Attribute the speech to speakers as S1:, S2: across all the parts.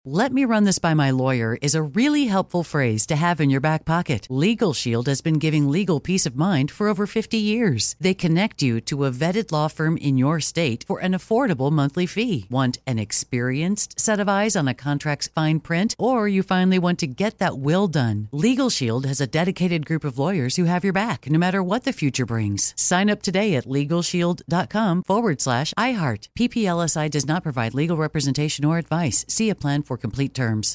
S1: "Let me run this by my lawyer" is a really helpful phrase to have in your back pocket. Legal Shield has been giving legal peace of mind for over 50 years. They connect you to a vetted law firm in your state for an affordable monthly fee. Want an experienced set of eyes on a contract's fine print? Or you finally want to get that will done? Legal Shield has a dedicated group of lawyers who have your back, no matter what the future brings. Sign up today at LegalShield.com/iHeart. PPLSI does not provide legal representation or advice. See a plan for complete terms.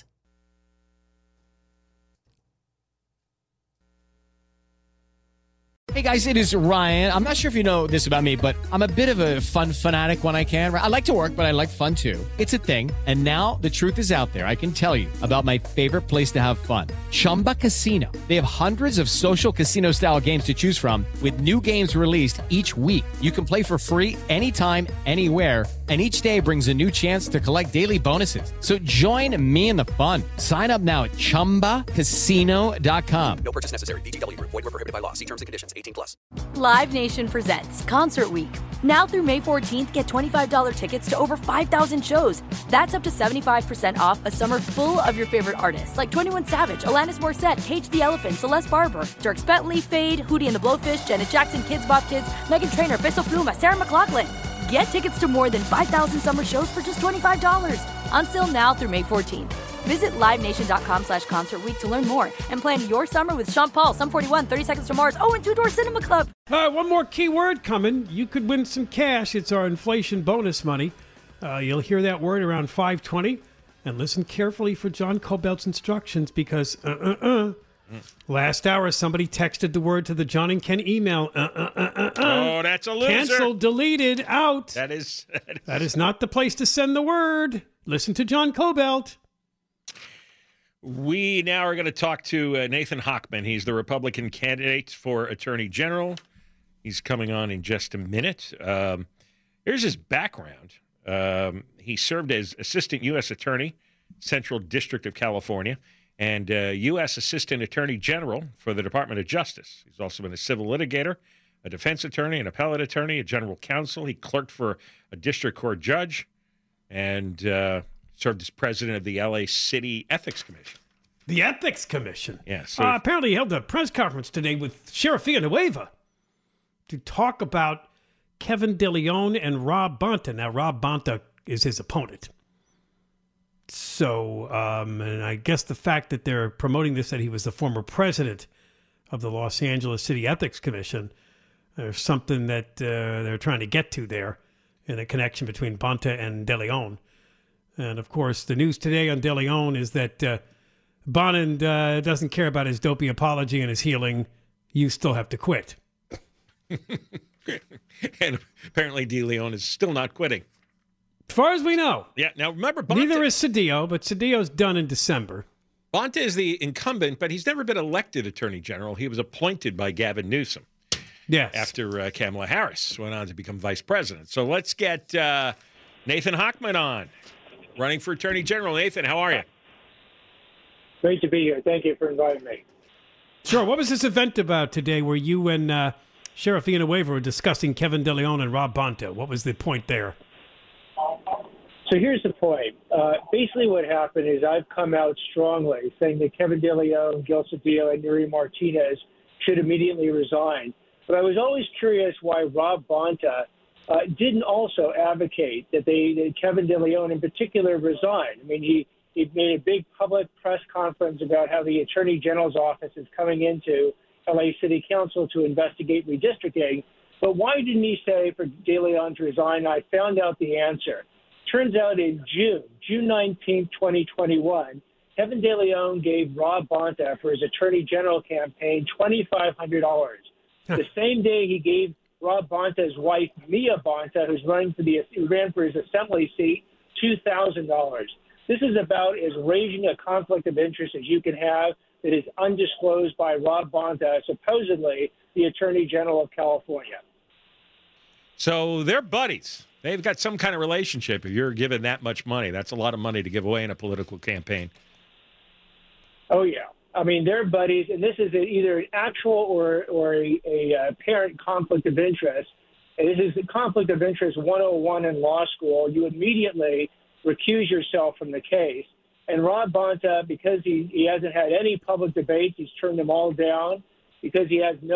S2: Hey guys, it is Ryan. I'm not sure if you know this about me, but I'm a bit of a fun fanatic when I can. I like to work, but I like fun too. It's a thing. And now the truth is out there. I can tell you about my favorite place to have fun. Chumba Casino. They have hundreds of social casino style games to choose from with new games released each week. You can play for free anytime, anywhere. And each day brings a new chance to collect daily bonuses. So join me in the fun. Sign up now at ChumbaCasino.com.
S3: No purchase necessary. VGW Group. Void where prohibited by law. See terms and conditions. 18+.
S4: Live Nation presents Concert Week. Now through May 14th, get $25 tickets to over 5,000 shows. That's up to 75% off a summer full of your favorite artists like 21 Savage, Alanis Morissette, Cage the Elephant, Celeste Barber, Dierks Bentley, Fade, Hootie and the Blowfish, Janet Jackson, Kidz Bop Kids, Meghan Trainor, Peso Pluma, Sarah McLachlan. Get tickets to more than 5,000 summer shows for just $25. Until now through May 14th. Visit LiveNation.com/Concert Week to learn more and plan your summer with Sean Paul, Sum 41, 30 Seconds to Mars, and Two Door Cinema Club.
S5: One more keyword coming. You could win some cash. It's our inflation bonus money. You'll hear that word around 5:20. And listen carefully for John Cobelt's instructions because last hour somebody texted the word to the John and Ken email.
S6: Oh, that's a loser.
S5: Canceled, deleted, out.
S6: That is
S5: not the place to send the word. Listen to John Cobelt.
S6: We now are going to talk to Nathan Hochman. He's the Republican candidate for Attorney General. He's coming on in just a minute. Here's his background. He served as Assistant U.S. Attorney, Central District of California, and U.S. Assistant Attorney General for the Department of Justice. He's also been a civil litigator, a defense attorney, an appellate attorney, a general counsel. He clerked for a district court judge and served as president of the L.A. City Ethics Commission.
S5: The Ethics Commission?
S6: Yes.
S5: Apparently he held a press conference today with Sheriff Villanueva to talk about Kevin DeLeon and Rob Bonta. Now, Rob Bonta is his opponent. So, and I guess the fact that they're promoting this, that he was the former president of the Los Angeles City Ethics Commission, there's something that they're trying to get to there in a connection between Bonta and DeLeon. And, of course, the news today on DeLeon is that Bonin doesn't care about his dopey apology and his healing. You still have to quit.
S6: And apparently DeLeon is still not quitting.
S5: As far as we know.
S6: Yeah, now remember, Bonta,
S5: neither is Cedillo, but Cedillo's done in December.
S6: Bonta is the incumbent, but he's never been elected Attorney General. He was appointed by Gavin Newsom.
S5: Yes.
S6: After Kamala Harris went on to become vice president. So let's get Nathan Hochman on, running for Attorney General. Nathan, how are you?
S7: Great to be here. Thank you for inviting me.
S5: Sure. What was this event about today where you and Sheriff Villanueva were discussing Kevin DeLeon and Rob Bonta? What was the point there?
S7: So here's the point. Basically what happened is I've come out strongly saying that Kevin DeLeon, Gil Cedillo, and Yuri Martinez should immediately resign. But I was always curious why Rob Bonta didn't also advocate that Kevin DeLeon in particular resign. I mean, he made a big public press conference about how the Attorney General's office is coming into LA City Council to investigate redistricting. But why didn't he say for DeLeon to resign? I found out the answer. Turns out in June 19, 2021, Kevin DeLeon gave Rob Bonta for his Attorney General campaign $2,500. The same day he gave Rob Bonta's wife, Mia Bonta, who ran for his assembly seat, $2,000. This is about as raging a conflict of interest as you can have that is undisclosed by Rob Bonta, supposedly the Attorney General of California.
S6: So they're buddies. They've got some kind of relationship. If you're given that much money, that's a lot of money to give away in a political campaign.
S7: Oh, yeah. I mean, they're buddies, and this is either an actual or a apparent conflict of interest. And this is the conflict of interest 101 in law school. You immediately recuse yourself from the case. And Rob Bonta, because he hasn't had any public debates, he's turned them all down because he has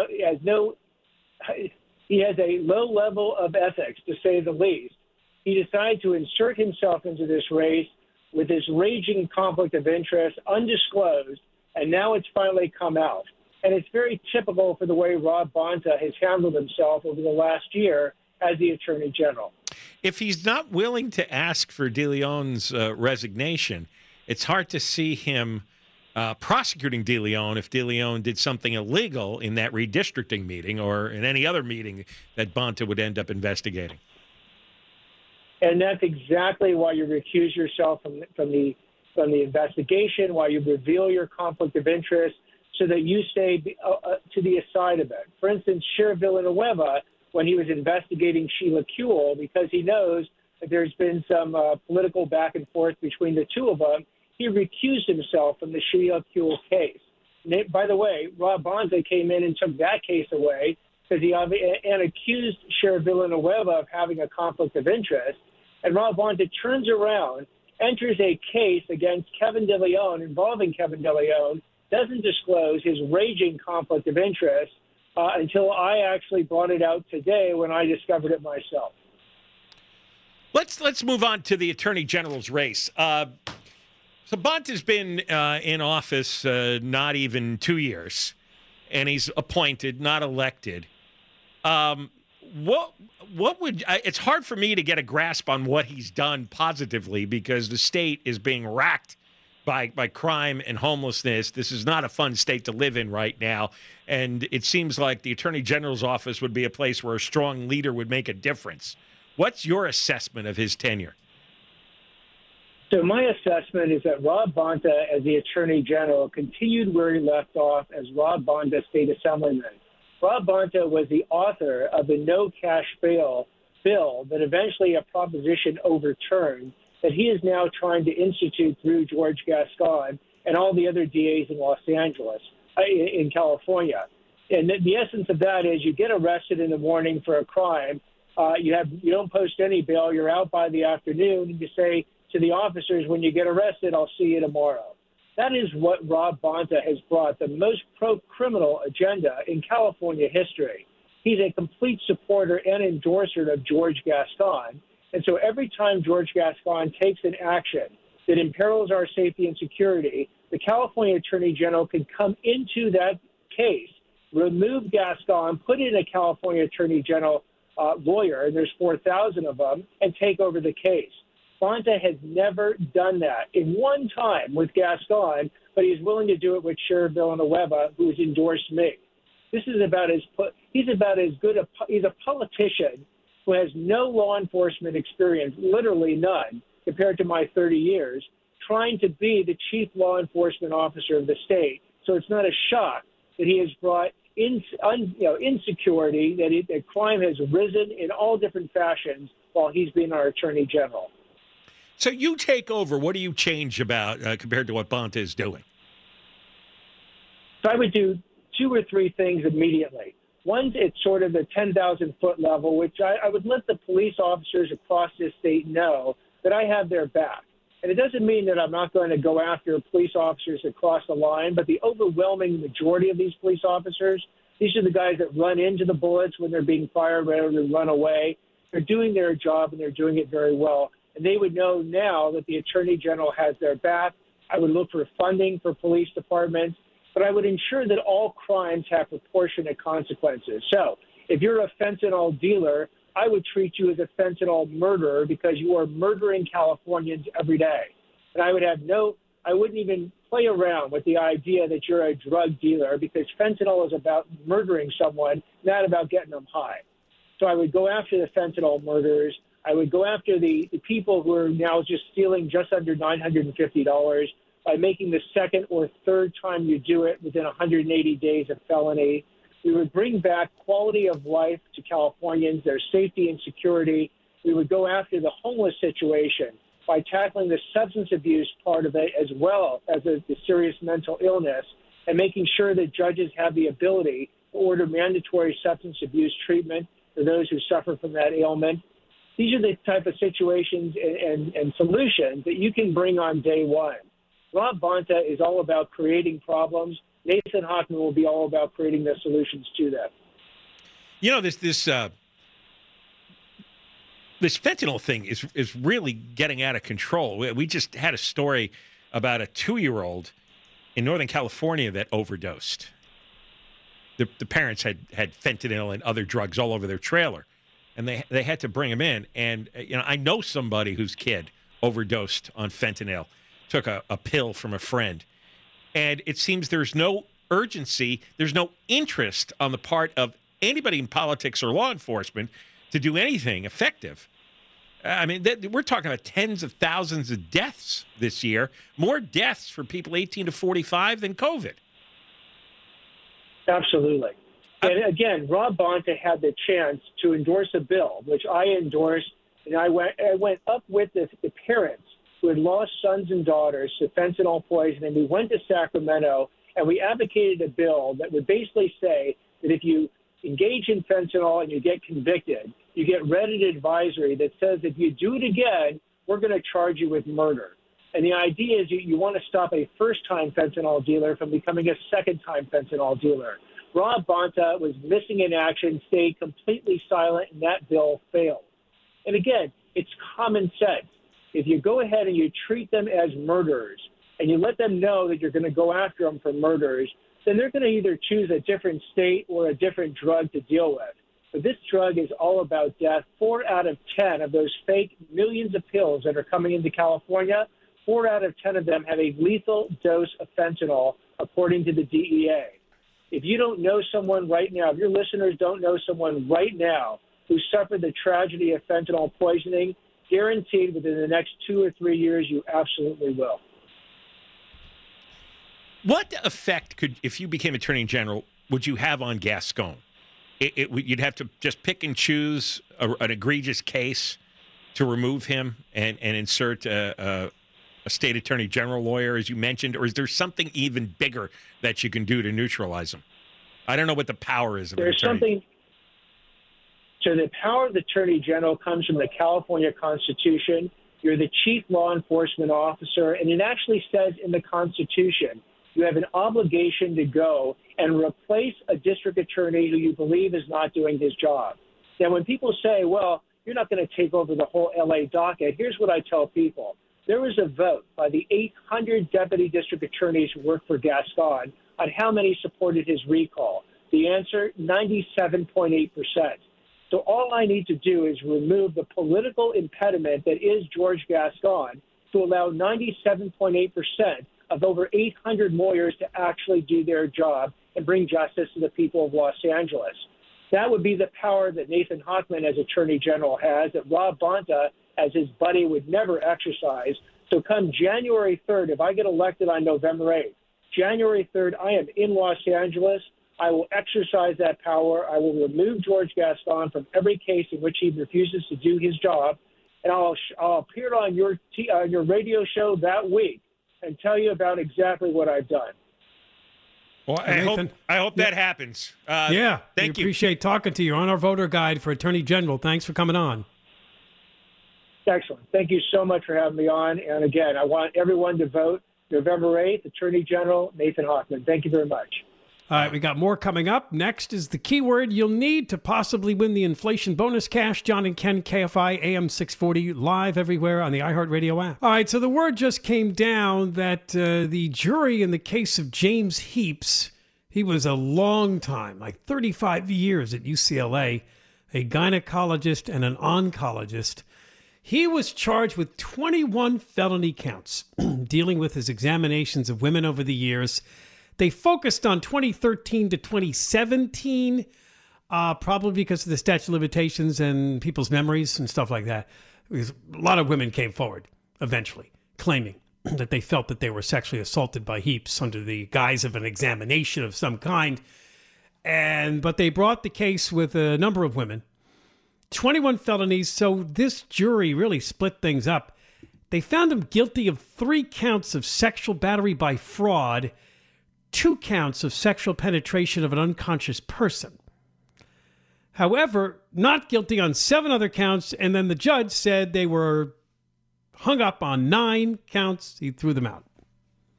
S7: a low level of ethics, to say the least. He decided to insert himself into this race with this raging conflict of interest, undisclosed, and now it's finally come out. And it's very typical for the way Rob Bonta has handled himself over the last year as the Attorney General.
S6: If he's not willing to ask for DeLeon's resignation, it's hard to see him prosecuting DeLeon if DeLeon did something illegal in that redistricting meeting or in any other meeting that Bonta would end up investigating.
S7: And that's exactly why you recuse yourself from the investigation, why you reveal your conflict of interest, so that you stay to the side of it. For instance, Sheriff Villanueva, when he was investigating Sheila Kuehl, because he knows that there's been some political back and forth between the two of them, he recused himself from the Sheila Kuehl case. And by the way, Rob Bonta came in and took that case away because and accused Sheriff Villanueva of having a conflict of interest. And Rob Bonta turns around, enters a case against Kevin DeLeon, involving Kevin DeLeon, doesn't disclose his raging conflict of interest until I actually brought it out today when I discovered it myself.
S6: Let's move on to the Attorney General's race. So Bonta's been in office not even 2 years, and he's appointed, not elected. What would it's hard for me to get a grasp on what he's done positively because the state is being racked by crime and homelessness. This is not a fun state to live in right now, and it seems like the Attorney General's office would be a place where a strong leader would make a difference. What's your assessment of his tenure?
S7: So my assessment is that Rob Bonta, as the Attorney General, continued where he left off as Rob Bonta, State Assemblyman. Rob Bonta was the author of the no cash bail bill that eventually a proposition overturned that he is now trying to institute through George Gascon and all the other DAs in Los Angeles, in California. And the essence of that is you get arrested in the morning for a crime. You don't post any bail. You're out by the afternoon, and you say to the officers, when you get arrested, I'll see you tomorrow. That is what Rob Bonta has brought, the most pro-criminal agenda in California history. He's a complete supporter and endorser of George Gascon. And so every time George Gascon takes an action that imperils our safety and security, the California Attorney General can come into that case, remove Gascon, put in a California Attorney General lawyer, and there's 4,000 of them, and take over the case. Bonta has never done that in one time with Gascon, but he's willing to do it with Sheriff Villanueva, who's endorsed me. This is he's a politician who has no law enforcement experience, literally none, compared to my 30 years, trying to be the chief law enforcement officer of the state. So it's not a shock that he has brought insecurity, that crime has risen in all different fashions while he's been our Attorney General.
S6: So you take over. What do you change about compared to what Bonta is doing?
S7: So I would do 2 or 3 things immediately. One, it's sort of the 10,000-foot level, which I would let the police officers across this state know that I have their back. And it doesn't mean that I'm not going to go after police officers across the line, but the overwhelming majority of these police officers, these are the guys that run into the bullets when they're being fired rather than run away. They're doing their job, and they're doing it very well. And they would know now that the Attorney General has their back. I would look for funding for police departments, but I would ensure that all crimes have proportionate consequences. So if you're a fentanyl dealer, I would treat you as a fentanyl murderer because you are murdering Californians every day. And I wouldn't even play around with the idea that you're a drug dealer because fentanyl is about murdering someone, not about getting them high. So I would go after the fentanyl murderers. I would go after the people who are now just stealing just under $950 by making the second or third time you do it within 180 days of felony. We would bring back quality of life to Californians, their safety and security. We would go after the homeless situation by tackling the substance abuse part of it as well as the serious mental illness and making sure that judges have the ability to order mandatory substance abuse treatment for those who suffer from that ailment. These are the type of situations and solutions that you can bring on day one. Rob Bonta is all about creating problems. Nathan Hochman will be all about creating the solutions to them.
S6: You know, this fentanyl thing is really getting out of control. We just had a story about a 2-year-old in Northern California that overdosed. The parents had fentanyl and other drugs all over their trailer, and they had to bring him in. And I know somebody whose kid overdosed on fentanyl, took a pill from a friend, and it seems there's no urgency, there's no interest on the part of anybody in politics or law enforcement to do anything effective. I mean, we're talking about tens of thousands of deaths this year, more deaths for people 18 to 45 than COVID.
S7: Absolutely. And again, Rob Bonta had the chance to endorse a bill, which I endorsed, and I went up with the parents who had lost sons and daughters to fentanyl poisoning. We went to Sacramento, and we advocated a bill that would basically say that if you engage in fentanyl and you get convicted, you get read an advisory that says if you do it again, we're going to charge you with murder. And the idea is you want to stop a first-time fentanyl dealer from becoming a second-time fentanyl dealer. Rob Bonta was missing in action, stayed completely silent, and that bill failed. And again, it's common sense. If you go ahead and you treat them as murderers and you let them know that you're going to go after them for murders, then they're going to either choose a different state or a different drug to deal with. But this drug is all about death. 4 out of 10 of those fake millions of pills that are coming into California, 4 out of 10 of them have a lethal dose of fentanyl, according to the DEA. If you don't know someone right now, if your listeners don't know someone right now who suffered the tragedy of fentanyl poisoning, guaranteed within the next 2 or 3 years, you absolutely will.
S6: What effect if you became Attorney General, would you have on Gascon? You'd have to just pick and choose an egregious case to remove him and insert a state Attorney General lawyer, as you mentioned, or is there something even bigger that you can do to neutralize him? I don't know what the power is of an attorney.
S7: So the power of the Attorney General comes from the California Constitution. You're the chief law enforcement officer, and it actually says in the Constitution you have an obligation to go and replace a district attorney who you believe is not doing his job. Now, when people say, well, you're not going to take over the whole L.A. docket, here's what I tell people. There was a vote by the 800 deputy district attorneys who work for Gascon on how many supported his recall. The answer, 97.8%. So all I need to do is remove the political impediment that is George Gascon to allow 97.8% of over 800 lawyers to actually do their job and bring justice to the people of Los Angeles. That would be the power that Nathan Hochman as Attorney General has, that Rob Bonta as his buddy would never exercise. So come January 3rd, if I get elected on November 8th, January 3rd, I am in Los Angeles. I will exercise that power. I will remove George Gascon from every case in which he refuses to do his job, and I'll appear on your radio show that week and tell you about exactly what I've done.
S6: Well, I hope that happens.
S5: Thank you. Appreciate talking to you. On our voter guide for Attorney General. Thanks for coming on.
S7: Excellent. Thank you so much for having me on. And again, I want everyone to vote November 8th, Attorney General Nathan Hochman. Thank you very much.
S5: All right, we got more coming up. Next is the keyword you'll need to possibly win the inflation bonus cash. John and Ken, KFI, AM 640, live everywhere on the iHeartRadio app. All right, so the word just came down that the jury in the case of James Heaps, he was a long time, like 35 years at UCLA, a gynecologist and an oncologist. He was charged with 21 felony counts dealing with his examinations of women over the years. They focused on 2013 to 2017, probably because of the statute of limitations and people's memories and stuff like that. Because a lot of women came forward eventually claiming that they felt that they were sexually assaulted by Heaps under the guise of an examination of some kind. But they brought the case with a number of women, 21 felonies. So this jury really split things up. They found him guilty of 3 counts of sexual battery by fraud, 2 counts of sexual penetration of an unconscious person. However, not guilty on 7 other counts, and then the judge said they were hung up on 9 counts. He threw them out.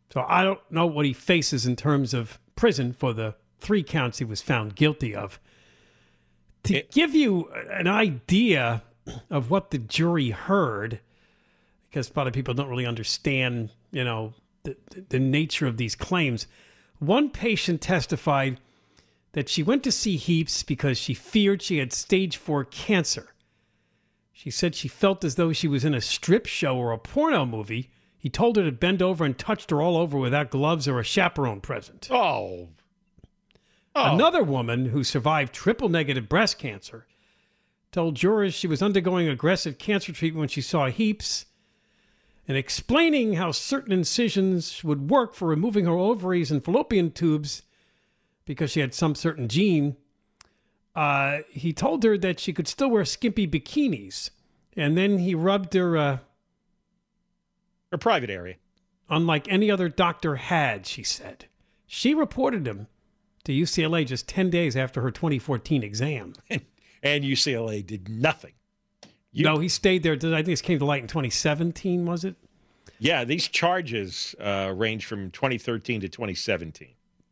S5: So I don't know what he faces in terms of prison for the 3 counts he was found guilty of. To give you an idea of what the jury heard, because a lot of people don't really understand, the nature of these claims. One patient testified that she went to see Heaps because she feared she had stage 4 cancer. She said she felt as though she was in a strip show or a porno movie. He told her to bend over and touched her all over without gloves or a chaperone present.
S6: Oh.
S5: Another woman who survived triple-negative breast cancer told jurors she was undergoing aggressive cancer treatment when she saw Heaps, and explaining how certain incisions would work for removing her ovaries and fallopian tubes because she had some certain gene. He told her that she could still wear skimpy bikinis, and then he rubbed her
S6: private area.
S5: Unlike any other doctor had, she said. She reported him to UCLA just 10 days after her 2014 exam.
S6: And UCLA did nothing.
S5: No, he stayed there. I think this came to light in 2017, was it?
S6: Yeah, these charges range from 2013 to 2017.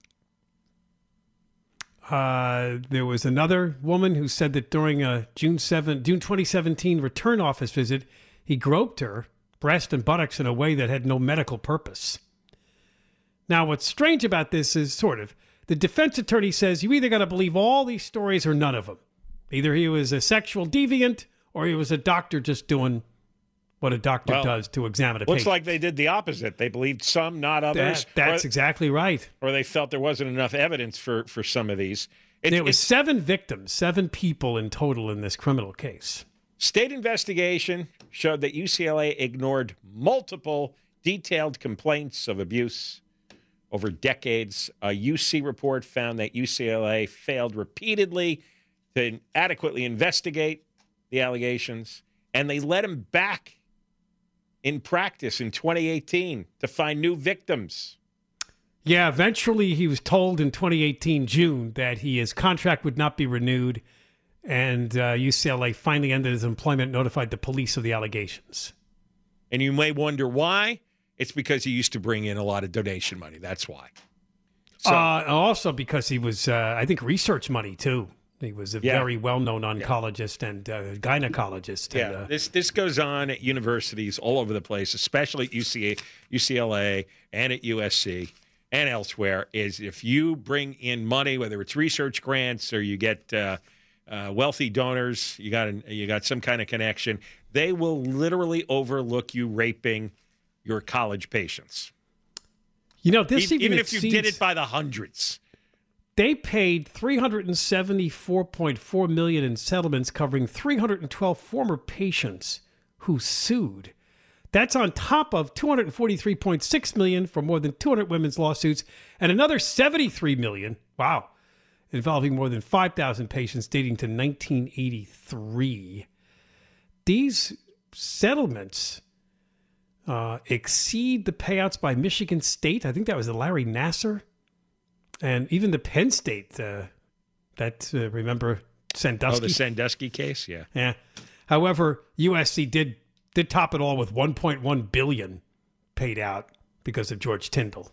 S5: There was another woman who said that during a June 2017 return office visit, he groped her breast and buttocks in a way that had no medical purpose. Now, what's strange about this is the defense attorney says you either got to believe all these stories or none of them. Either he was a sexual deviant or he was a doctor just doing what a doctor does to examine a patient.
S6: Looks like they did the opposite. They believed some, not others.
S5: That's exactly right.
S6: Or they felt there wasn't enough evidence for some of these.
S5: There were 7 victims, 7 people in total in this criminal case.
S6: State investigation showed that UCLA ignored multiple detailed complaints of abuse over decades. A UC report found that UCLA failed repeatedly to adequately investigate the allegations, and they let him back in practice in 2018 to find new victims.
S5: Yeah, eventually he was told in 2018 June that his contract would not be renewed, and UCLA finally ended his employment, notified the police of the allegations.
S6: And you may wonder why. It's because he used to bring in a lot of donation money. That's why. So,
S5: also because he was, I think, research money, too. He was a very well-known oncologist and gynecologist.
S6: Yeah, and, this goes on at universities all over the place, especially at UCLA and at USC and elsewhere, is if you bring in money, whether it's research grants or you get wealthy donors, you got some kind of connection, they will literally overlook you raping your college patients.
S5: This
S6: even if you did it by the hundreds.
S5: They paid $374.4 million in settlements covering 312 former patients who sued. That's on top of $243.6 million for more than 200 women's lawsuits and another $73 million, involving more than 5,000 patients dating to 1983. These settlements exceed the payouts by Michigan State. I think that was the Larry Nassar. And even the Penn State, remember Sandusky?
S6: Oh, the Sandusky case, yeah.
S5: Yeah. However, USC did top it all with $1.1 billion paid out because of George Tyndall.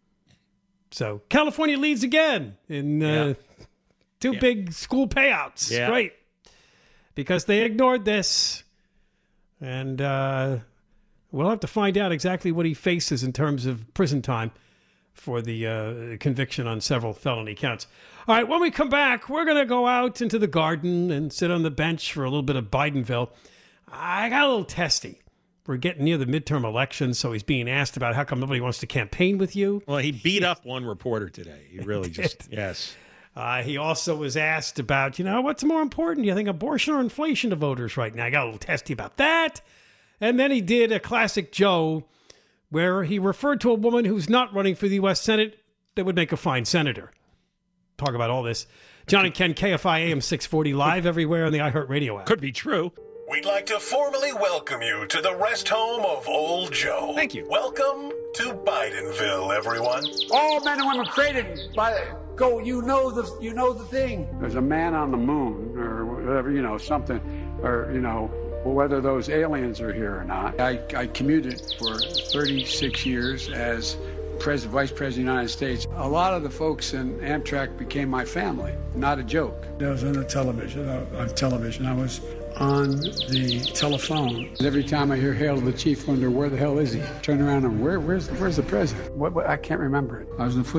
S5: So California leads again in two big school payouts.
S6: Yeah.
S5: Great. Because they ignored this. And we'll have to find out exactly what he faces in terms of prison time for the conviction on several felony counts. All right, when we come back, we're going to go out into the garden and sit on the bench for a little bit of Bidenville. I got a little testy. We're getting near the midterm elections, so he's being asked about how come nobody wants to campaign with you.
S6: Well, he beat up one reporter today. He really just, yes.
S5: He also was asked about, what's more important? Do you think abortion or inflation to voters right now? I got a little testy about that. And then he did a classic Joe where he referred to a woman who's not running for the U.S. Senate that would make a fine senator. Talk about all this. John and Ken, KFI AM 640, live everywhere on the iHeartRadio app.
S6: Could be true.
S8: We'd like to formally welcome you to the rest home of Old Joe.
S6: Thank you.
S8: Welcome to Bidenville, everyone.
S9: All men and women created by go. You know the thing.
S10: There's a man on the moon, or whatever, something, or whether those aliens are here or not. I commuted for 36 years as Vice President of the United States. A lot of the folks in Amtrak became my family. Not a joke. I was on the television. I was on the telephone. Every time I hear hail to the chief, wonder where the hell is he? Turn around and where's the president? What I can't remember it. I was in the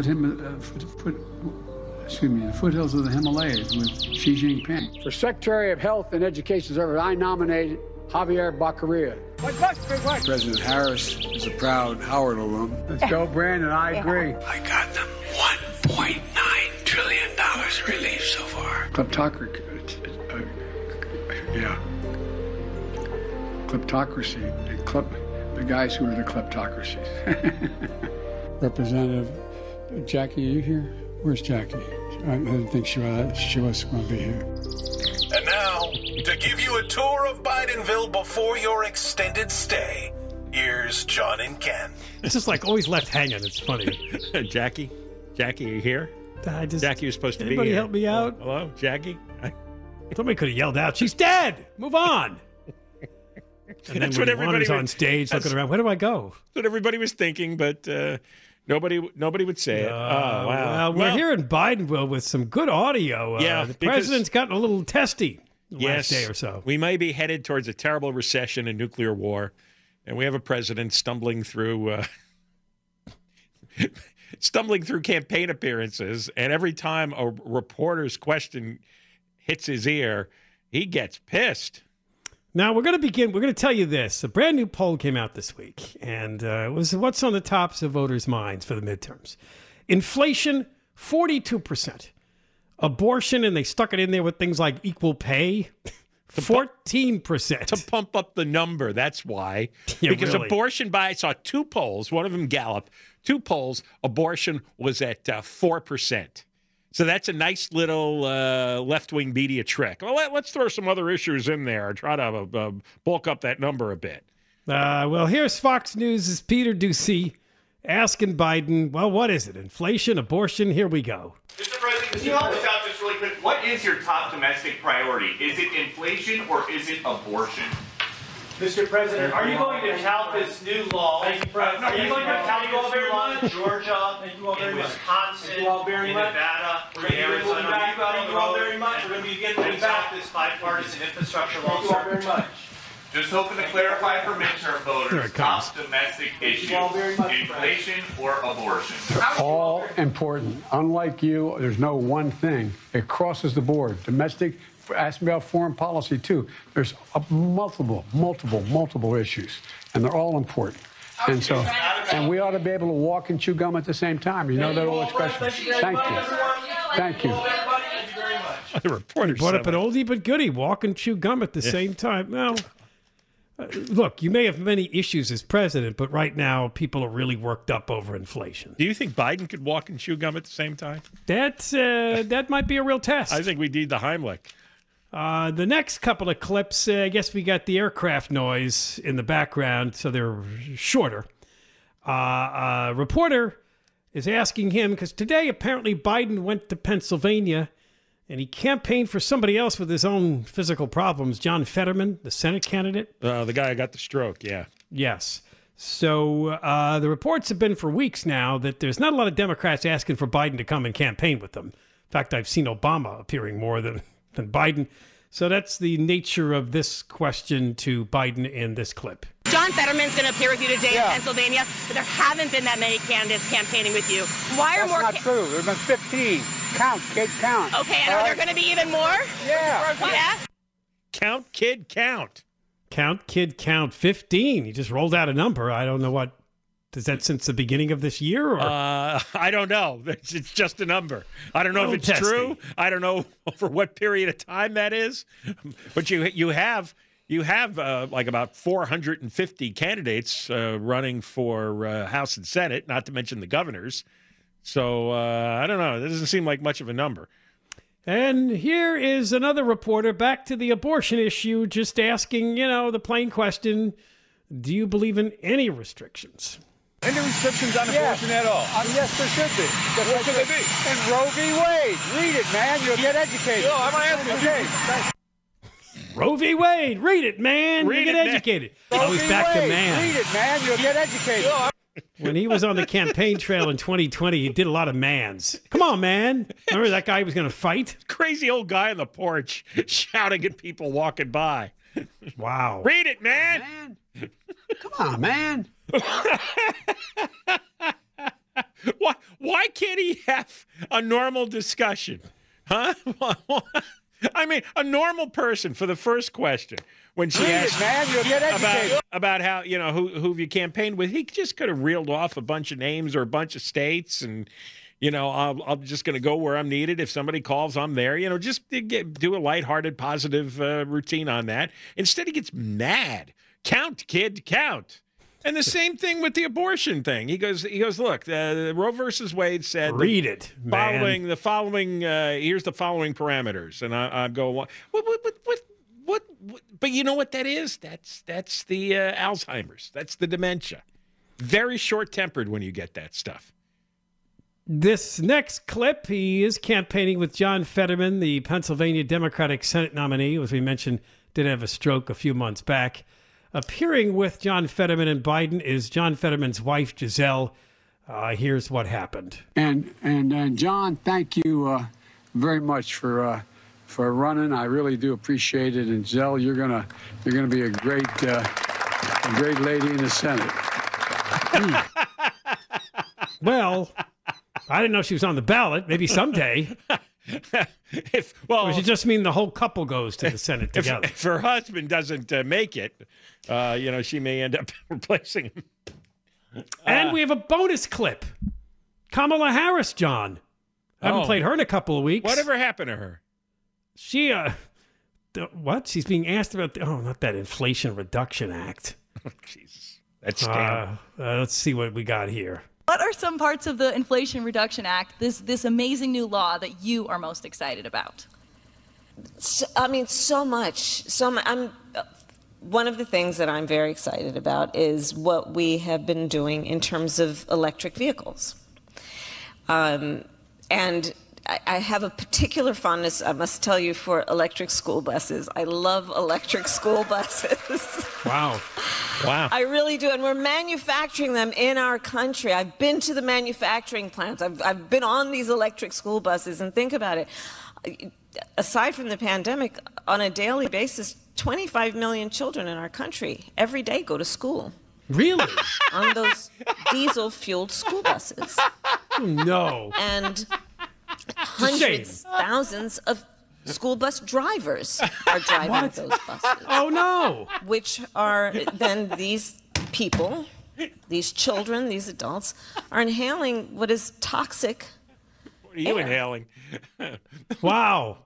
S10: foothills of the Himalayas with Xi Jinping. For Secretary of Health and Education Service, I nominated Javier Baccaria. President Harris is a proud Howard alum. Let's go, Brandon. I agree. I got them $1.9 trillion relief so far. Kleptocracy. Kleptocracy. The guys who are the kleptocracies. Representative Jackie, are you here? Where's Jackie? I didn't think she was going to be here.
S8: And now, to give you a tour of Bidenville before your extended stay, here's John and Ken.
S5: It's just like always left hanging. It's funny.
S6: Jackie, are you here? Jackie was supposed to be here.
S5: Anybody help me out?
S6: Hello, Jackie?
S5: Somebody could have yelled out, "She's dead! Move on!" And
S6: That's
S5: then
S6: what everybody
S5: was on stage looking around. Where do I go?
S6: That's what everybody was thinking, but nobody would say it. Oh, wow.
S5: Well, we're here in Bidenville with some good audio. The president's gotten a little testy the last day or so.
S6: We may be headed towards a terrible recession and nuclear war, and we have a president stumbling through campaign appearances, and every time a reporter's question hits his ear, he gets pissed.
S5: Now, we're going to begin. We're going to tell you this. A brand new poll came out this week, and it was what's on the tops of voters' minds for the midterms. Inflation, 42%. Abortion, and they stuck it in there with things like equal pay, 14%.
S6: To pump up the number, that's why.
S5: Yeah,
S6: because
S5: really.
S6: abortion, I saw two polls, one of them Gallup, two polls, abortion was at 4%. So that's a nice little left-wing media trick. Well, let's throw some other issues in there, try to bulk up that number a bit.
S5: Well, here's Fox News' Peter Ducey asking Biden, well, what is it? Inflation, abortion? Here we go.
S11: Mr. President, can you help us out just really quick? What is your top domestic priority? Is it inflation or is it abortion?
S12: Mr. President, are you going to tout this new law? Are you going to tout this new law in Georgia, in Wisconsin, in Nevada, in Arizona? Are you going to go very much? We're going to begin to tout this bipartisan infrastructure law. Thank you all very much.
S11: Just hoping to clarify for midterm voters, top domestic issue, inflation or abortion?
S10: All important. Unlike you, there's no one thing. It crosses the board. Domestic. Ask me about foreign policy, too. There's multiple issues, and they're all important. And we ought to be able to walk and chew gum at the same time. You know that old expression. Thank you.
S6: The reporter
S5: brought up an oldie but goodie, walk and chew gum at the same time. Well, look, you may have many issues as president, but right now people are really worked up over inflation.
S6: Do you think Biden could walk and chew gum at the same time?
S5: That might be a real test.
S6: I think we need the Heimlich.
S5: The next couple of clips, I guess we got the aircraft noise in the background, so they're shorter. A reporter is asking him, because today apparently Biden went to Pennsylvania and he campaigned for somebody else with his own physical problems, John Fetterman, the Senate candidate.
S6: The guy who got the stroke, yeah.
S5: Yes. So the reports have been for weeks now that there's not a lot of Democrats asking for Biden to come and campaign with them. In fact, I've seen Obama appearing more than Biden. So that's the nature of this question to Biden in this clip.
S13: John Fetterman's going to appear with you today in Pennsylvania, but there haven't been that many candidates campaigning with you. Why are
S10: That's not true. There have been 15. Count, kid, count.
S13: Okay, and are there going to be even more?
S10: Yeah.
S6: Count, kid, count.
S5: Count, kid, count. 15. He just rolled out a number. I don't know what. Is that since the beginning of this year? Or?
S6: I don't know. It's just a number. I don't know if it's true. I don't know for what period of time that is. But you have like about 450 candidates running for House and Senate, not to mention the governors. So I don't know. It doesn't seem like much of a number.
S5: And here is another reporter back to the abortion issue, just asking, the plain question, do you believe in any restrictions?
S14: Any restrictions on abortion at all?
S10: Yes, there should be.
S14: What should they be?
S10: And Roe v. Wade. Read it, man. You'll get educated.
S14: No, I'm asking
S10: you.
S5: Roe v. Wade. Read it, man. You'll get educated.
S10: Roe
S5: He's
S10: v.
S5: back
S10: Wade.
S5: to man.
S10: Read it, man. You'll get educated.
S5: When he was on the campaign trail in 2020, he did a lot of mans. Come on, man. Remember that guy who was going to fight?
S6: Crazy old guy on the porch shouting at people walking by.
S5: Wow.
S6: Read it, man.
S10: Come on, man.
S6: Why can't he have a normal discussion? Huh? I mean, a normal person for the first question. When she asked
S10: man, you'll get educated.
S6: about how, who you campaigned with, he just could have reeled off a bunch of names or a bunch of states and, I'm just going to go where I'm needed. If somebody calls, I'm there. Just do a lighthearted, positive routine on that. Instead, he gets mad. Count, kid, count. And the same thing with the abortion thing. He goes. Look, Roe versus Wade said.
S5: Read it, man.
S6: Here's the following parameters, and I go. What? But you know what that is? That's the Alzheimer's. That's the dementia. Very short-tempered when you get that stuff.
S5: This next clip, he is campaigning with John Fetterman, the Pennsylvania Democratic Senate nominee, as we mentioned, did have a stroke a few months back. Appearing with John Fetterman and Biden is John Fetterman's wife, Giselle. Here's what happened.
S10: And John, thank you very much for running. I really do appreciate it. And Giselle, you're gonna be a great lady in the Senate.
S5: Well, I didn't know she was on the ballot. Maybe someday. Or does it just mean the whole couple goes to the Senate together?
S6: If her husband doesn't make it, she may end up replacing him.
S5: And we have a bonus clip. Kamala Harris, John. I haven't played her in a couple of weeks.
S6: Whatever happened to her?
S5: She, what? She's being asked about, not that Inflation Reduction Act.
S6: Oh, Jesus. That's scam.
S5: Let's see what we got here.
S15: What are some parts of the Inflation Reduction Act, this amazing new law, that you are most excited about?
S16: So much. One of the things that I'm very excited about is what we have been doing in terms of electric vehicles. And I have a particular fondness, I must tell you, for electric school buses. I love electric school buses.
S5: Wow.
S16: I really do. And we're manufacturing them in our country. I've been to the manufacturing plants. I've been on these electric school buses. And think about it. Aside from the pandemic, on a daily basis, 25 million children in our country every day go to school.
S5: Really?
S16: On those diesel-fueled school buses.
S5: No.
S16: And hundreds, thousands of school bus drivers are driving those buses.
S5: Oh, no.
S16: Which are then these people, these children, these adults, are inhaling what is toxic.
S6: What are you inhaling?
S5: Wow.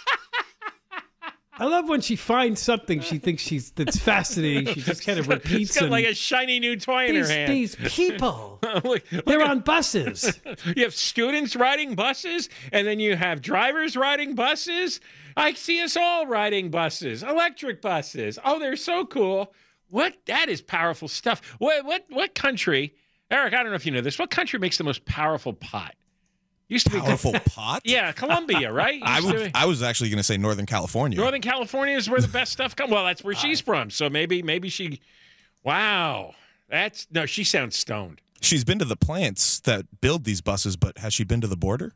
S5: I love when she finds something she thinks that's fascinating. She just kind of repeats.
S6: It's got like a shiny new toy in her hand.
S5: These people,
S6: look
S5: they're on buses.
S6: You have students riding buses, and then you have drivers riding buses. I see us all riding buses, electric buses. Oh, they're so cool. That is powerful stuff. What country, Eric, I don't know if you know this, what country makes the most powerful pot? Used to
S17: powerful pot?
S6: Yeah, Colombia, right?
S17: I was actually going to say Northern California.
S6: Northern California is where the best stuff comes. Well, that's where she's from. So maybe she. Wow, she sounds stoned.
S17: She's been to the plants that build these buses, but has she been to the border?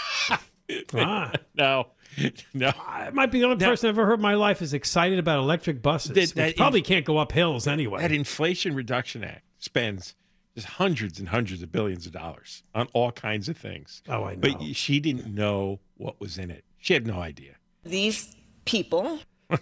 S6: No.
S5: I might be the only person I've ever heard in my life is excited about electric buses, which probably can't go up hills anyway.
S6: That Inflation Reduction Act spends just hundreds and hundreds of billions of dollars on all kinds of things.
S5: Oh, I know.
S6: But she didn't know what was in it. She had no idea.
S16: These people.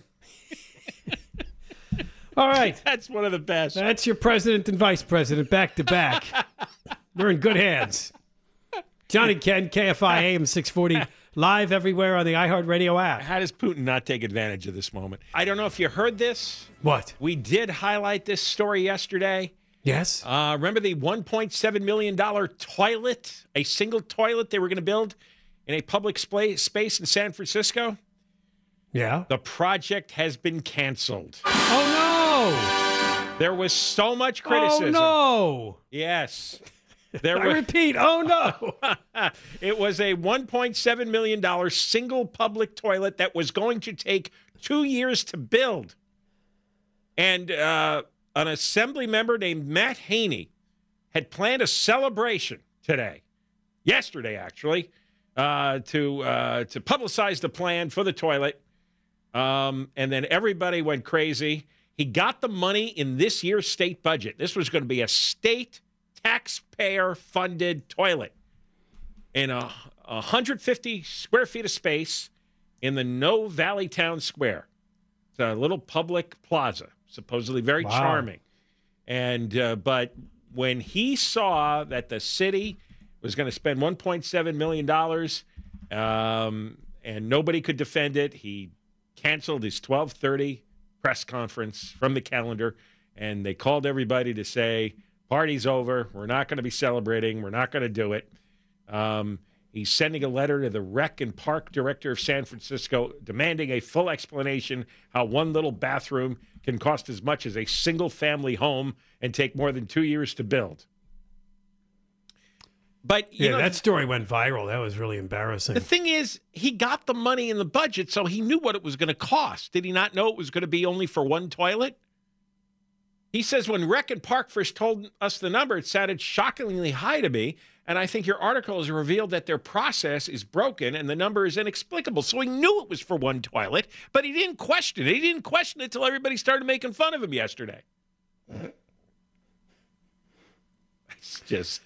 S5: All right.
S6: That's one of the best.
S5: That's your president and vice president back to back. We're in good hands. Johnny Ken, KFI AM 640, live everywhere on the iHeartRadio app.
S6: How does Putin not take advantage of this moment? I don't know if you heard this.
S5: What?
S6: We did highlight this story yesterday.
S5: Yes.
S6: Remember the $1.7 million toilet, a single toilet they were going to build in a public space in San Francisco?
S5: Yeah.
S6: The project has been canceled.
S5: Oh, no.
S6: There was so much criticism.
S5: Oh, no.
S6: Yes.
S5: I repeat, oh, no.
S6: It was a $1.7 million single public toilet that was going to take 2 years to build. And an assembly member named Matt Haney had planned a celebration yesterday actually, to publicize the plan for the toilet. And then everybody went crazy. He got the money in this year's state budget. This was going to be a state taxpayer-funded toilet in 150 square feet of space in the No Valley Town Square. It's a little public plaza, supposedly very charming. And but when he saw that the city was going to spend $1.7 million and nobody could defend it, he canceled his 12:30 press conference from the calendar, and they called everybody to say, party's over. We're not going to be celebrating. We're not going to do it. He's sending a letter to the Rec and Park Director of San Francisco demanding a full explanation how one little bathroom can cost as much as a single-family home and take more than 2 years to build. But you know,
S5: that story went viral. That was really embarrassing.
S6: The thing is, he got the money in the budget, so he knew what it was going to cost. Did he not know it was going to be only for one toilet? He says when Rec and Park first told us the number, it sounded shockingly high to me, and I think your article has revealed that their process is broken and the number is inexplicable. So he knew it was for one toilet, but he didn't question it. He didn't question it until everybody started making fun of him yesterday. It's just...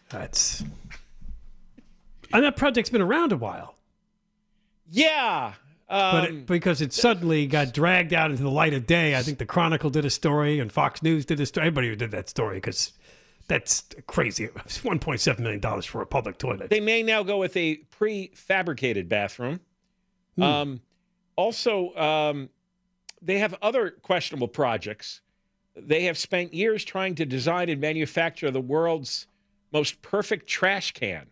S5: And that project's been around a while.
S6: Yeah.
S5: But because it suddenly got dragged out into the light of day, I think the Chronicle did a story and Fox News did a story. Everybody did that story because that's crazy. It's $1.7 million for a public toilet.
S6: They may now go with a prefabricated bathroom. Also, they have other questionable projects. They have spent years trying to design and manufacture the world's most perfect trash can.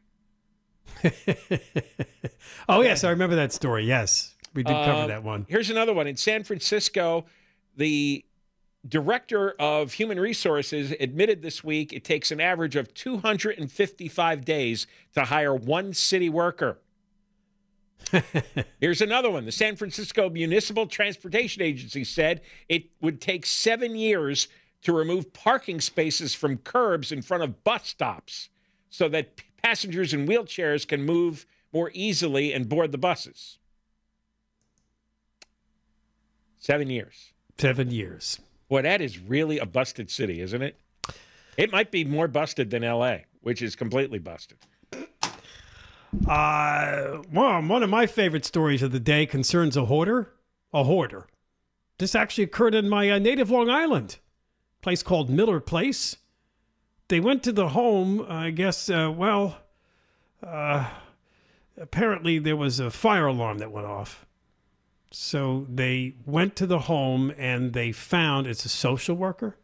S5: Oh, yes, I remember that story. Yes, we did cover that one.
S6: Here's another one. In San Francisco, the director of human resources admitted this week it takes an average of 255 days to hire one city worker. Here's another one. The San Francisco Municipal Transportation Agency said it would take 7 years to remove parking spaces from curbs in front of bus stops so that passengers in wheelchairs can move more easily and board the buses. 7 years.
S5: 7 years.
S6: Boy, that is really a busted city, isn't it? It might be more busted than L.A., which is completely busted.
S5: Well, one of my favorite stories of the day concerns a hoarder. A hoarder. This actually occurred in my native Long Island, a place called Miller Place. They went to the home, I guess, apparently there was a fire alarm that went off. So they went to the home and they found, it's a social worker,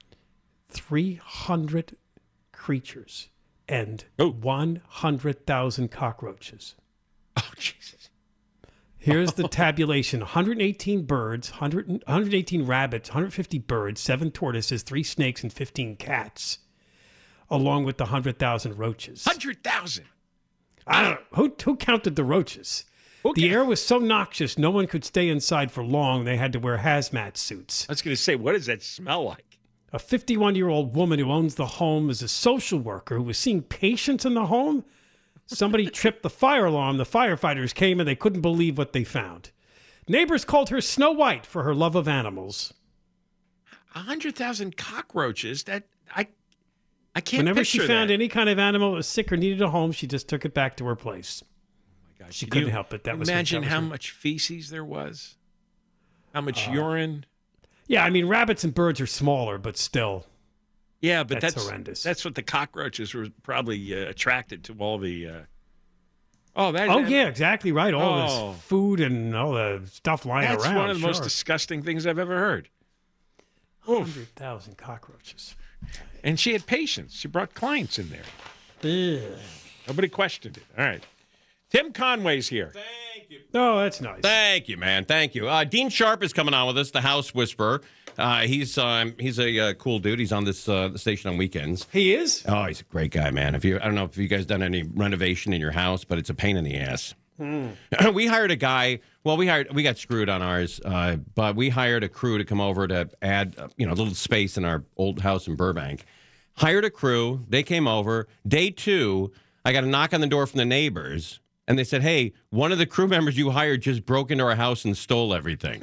S5: 300 creatures and 100,000 cockroaches.
S6: Oh, Jesus.
S5: Here's the tabulation. 118 birds, 118 rabbits, 150 birds, 7 tortoises, 3 snakes, and 15 cats, along with the 100,000 roaches.
S6: 100,000?
S5: I don't know. Who counted the roaches? Okay. The air was so noxious, no one could stay inside for long. They had to wear hazmat suits.
S6: I was going to say, what does that smell like?
S5: A 51-year-old woman who owns the home is a social worker who was seeing patients in the home. Somebody tripped the fire alarm. The firefighters came and they couldn't believe what they found. Neighbors called her Snow White for her love of animals.
S6: 100,000 cockroaches? That I can't
S5: Whenever
S6: picture
S5: she found
S6: that.
S5: any kind of animal that was sick or needed a home, she just took it back to her place.
S6: Oh my gosh.
S5: She couldn't help it. That was
S6: imagine
S5: that was
S6: how
S5: her.
S6: much feces there was. How much urine.
S5: Yeah, I mean, rabbits and birds are smaller, but still.
S6: Yeah, but that's
S5: horrendous.
S6: That's what the cockroaches were probably attracted to, all the...
S5: yeah, exactly right. All this food and all the stuff lying around.
S6: That's one of the most disgusting things I've ever heard.
S5: 100,000 cockroaches.
S6: And she had patients. She brought clients in there.
S5: Ugh.
S6: Nobody questioned it. All right. Tim Conway's here.
S5: Oh, that's nice.
S18: Thank you, man. Thank you. Dean Sharp is coming on with us, the House Whisperer. He's a cool dude. He's on this station on weekends.
S5: He is?
S18: Oh, he's a great guy, man. I don't know if you guys done any renovation in your house, but it's a pain in the ass. We hired a guy. Well, we got screwed on ours, but we hired a crew to come over to add, a little space in our old house in Burbank. hired a crew. They came over. Day 2, I got a knock on the door from the neighbors, and they said, hey, one of the crew members you hired just broke into our house and stole everything.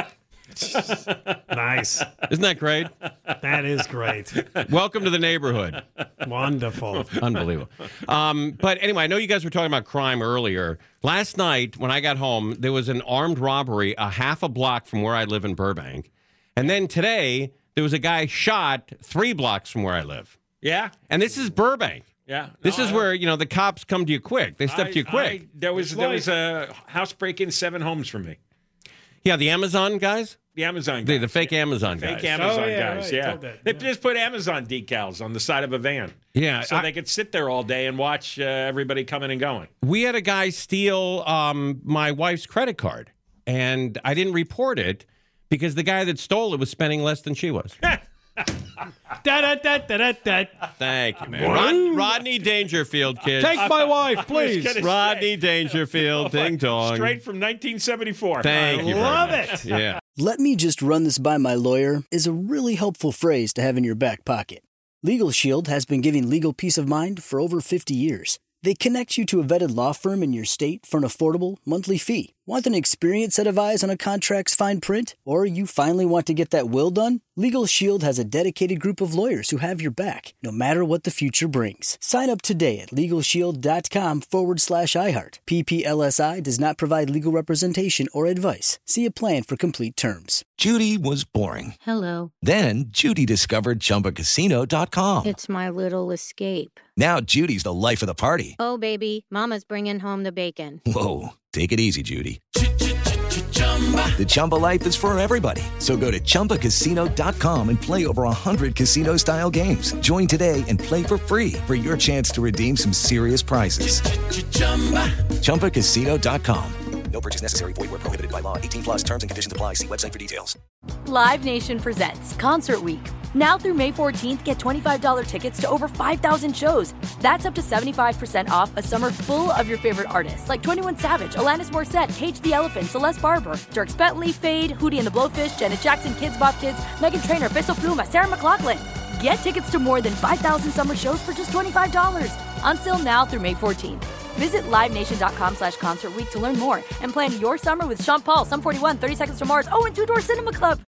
S5: Nice.
S18: Isn't that great?
S5: That is great.
S18: Welcome to the neighborhood.
S5: Wonderful.
S18: Unbelievable. But anyway, I know you guys were talking about crime earlier. Last night, when I got home, there was an armed robbery a half a block from where I live in Burbank. And then today, there was a guy shot 3 blocks from where I live.
S6: Yeah.
S18: And this is Burbank.
S6: Yeah.
S18: This is where, the cops come to you quick. They step to you quick.
S6: There was a house break-in 7 homes from me.
S18: Yeah, the Amazon guys?
S6: The Amazon guys.
S18: The fake Amazon guys.
S6: Fake Amazon guys,
S5: right.
S6: yeah.
S5: That,
S6: They just put Amazon decals on the side of a van.
S18: Yeah.
S6: So they could sit there all day and watch everybody coming and going.
S18: We had a guy steal my wife's credit card, and I didn't report it because the guy that stole it was spending less than she was. Thank you, man. Rodney Dangerfield, kids.
S5: Take my wife, please.
S18: Rodney Dangerfield, ding dong.
S6: Straight from 1974.
S18: Thank you.
S5: Love
S18: very
S5: it.
S18: much. Yeah.
S19: Let me just run this by my lawyer is a really helpful phrase to have in your back pocket. Legal Shield has been giving legal peace of mind for over 50 years. They connect you to a vetted law firm in your state for an affordable monthly fee. Want an experienced set of eyes on a contract's fine print? Or you finally want to get that will done? Legal Shield has a dedicated group of lawyers who have your back, no matter what the future brings. Sign up today at LegalShield.com/iHeart. PPLSI does not provide legal representation or advice. See a plan for complete terms.
S20: Judy was boring.
S21: Hello.
S20: Then Judy discovered ChumbaCasino.com.
S21: It's my little escape.
S20: Now Judy's the life of the party.
S21: Oh, baby, mama's bringing home the bacon.
S20: Whoa, take it easy, Judy. The Chumba life is for everybody. So go to ChumbaCasino.com and play over 100 casino-style games. Join today and play for free for your chance to redeem some serious prizes. ChumbaCasino.com.
S3: No purchase necessary. Void where prohibited by law. 18+ terms and conditions apply. See website for details.
S4: Live Nation presents Concert Week. Now through May 14th, get $25 tickets to over 5,000 shows. That's up to 75% off a summer full of your favorite artists like 21 Savage, Alanis Morissette, Cage the Elephant, Celeste Barber, Dierks Bentley, Fade, Hootie and the Blowfish, Janet Jackson, Kids Bop Kids, Meghan Trainor, Peso Pluma, Sarah McLachlan. Get tickets to more than 5,000 summer shows for just $25. Until now through May 14th. Visit LiveNation.com/Concert Week to learn more and plan your summer with Sean Paul, Sum 41, 30 Seconds to Mars, and Two Door Cinema Club.